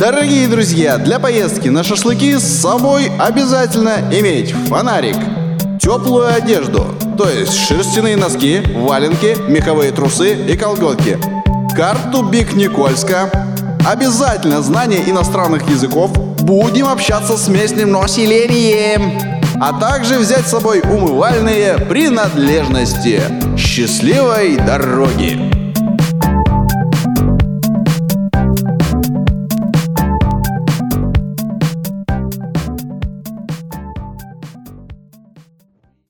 Дорогие друзья, для поездки на шашлыки с собой обязательно иметь фонарик, теплую одежду, то есть шерстяные носки, валенки, меховые трусы и колготки, карту Биг Никольска, обязательно знание иностранных языков, будем общаться с местным населением, а также взять с собой умывальные принадлежности. Счастливой дороги!